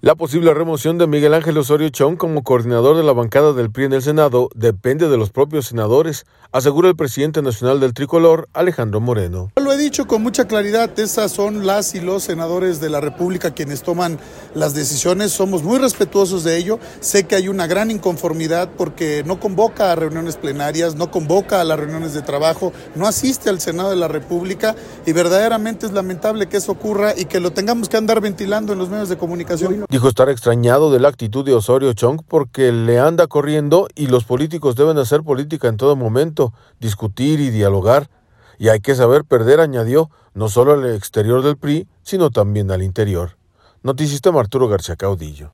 La posible remoción de Miguel Ángel Osorio Chong como coordinador de la bancada del PRI en el Senado depende de los propios senadores, asegura el presidente nacional del Tricolor, Alejandro Moreno. Lo he dicho con mucha claridad, esas son las y los senadores de la República quienes toman las decisiones, somos muy respetuosos de ello, sé que hay una gran inconformidad porque no convoca a reuniones plenarias, no convoca a las reuniones de trabajo, no asiste al Senado de la República y verdaderamente es lamentable que eso ocurra y que lo tengamos que andar ventilando en los medios de comunicación. Dijo estar extrañado de la actitud de Osorio Chong porque le anda corriendo y los políticos deben hacer política en todo momento, discutir y dialogar. Y hay que saber perder, añadió, no solo al exterior del PRI, sino también al interior. Noticista Arturo García Caudillo.